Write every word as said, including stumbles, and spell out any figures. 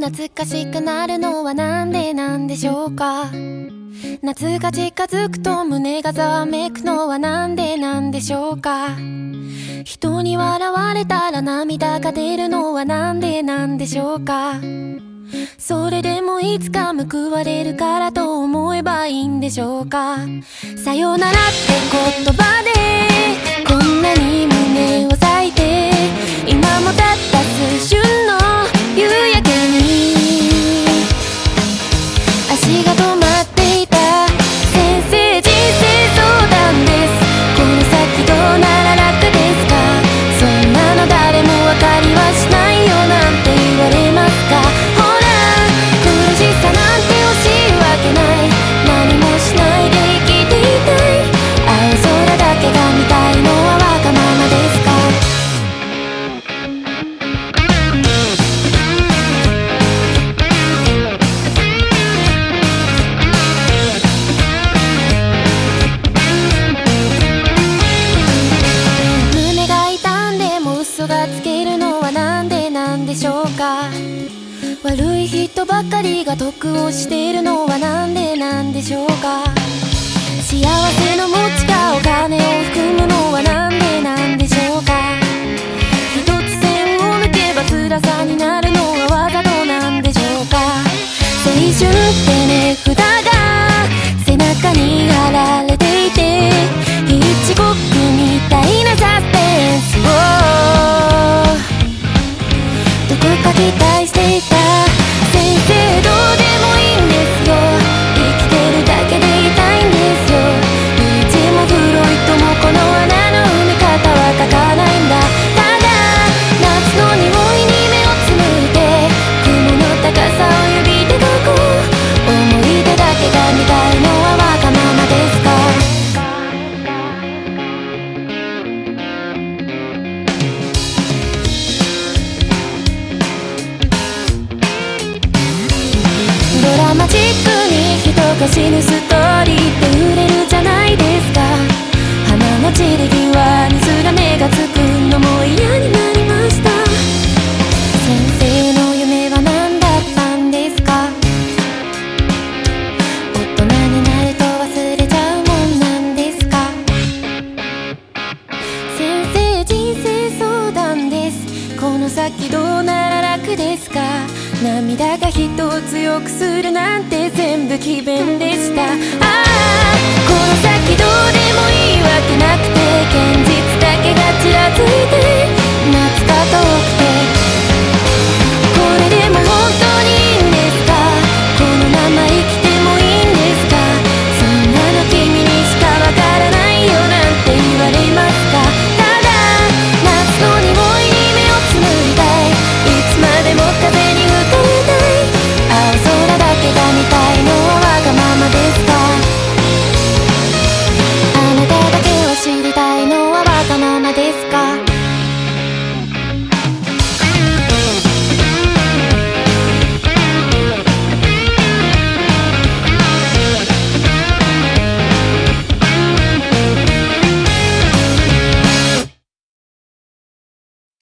懐かしくなるのはなんでなんでしょうか。夏が近づくと胸がざわめくのはなんでなんでしょうか。人に笑われたら涙が出るのはなんでなんでしょうか。それでもいつか報われるからと思えばいいんでしょうか。さよならって言葉でこんなに胸を裂いて、今もたった数瞬の夕焼けに足が止まっていた。先生人生相談です。この先どうなら楽ですか。そんなの誰も分かりはしないよなんて言われますか。ほら苦しさなんて惜しいわけない。何もしないで生きていたい。青空だけが見たいのはわがままですか。胸が痛んでも嘘がつけるのはなんでなんでしょうか。悪い人ばかりが得をしているのはなんでなんでしょうか。幸せの持ちがお金を含むのはなんでなんでしょうか。一つ線を抜けば辛さになるのはわざとなんでしょうか。青春って値札が背中に貼られていて、一国みたいなサスペンスをどこか期待していた。先生どうでもいいんですよ。生きてるだけでいたいんですよ。ルイチもフロイトもこの穴の埋め方は書かないんだ。ただ夏の匂いに目をつむいて、雲の高さを指で描こう。思い出だけが見たいのはわがままですか。ドラマチックに人が死ぬストーリーって売れるじゃないですか。花の散り際にすら目がつくのも嫌になりました。先生の夢は何だったんですか。大人になると忘れちゃうもんなんですか。先生人生相談です。この先どうなら楽ですか。涙が人を強くするなんて全部詭弁でした。ああこの先どうでもいいわけなくて、現実だけがちらついて夏が遠くて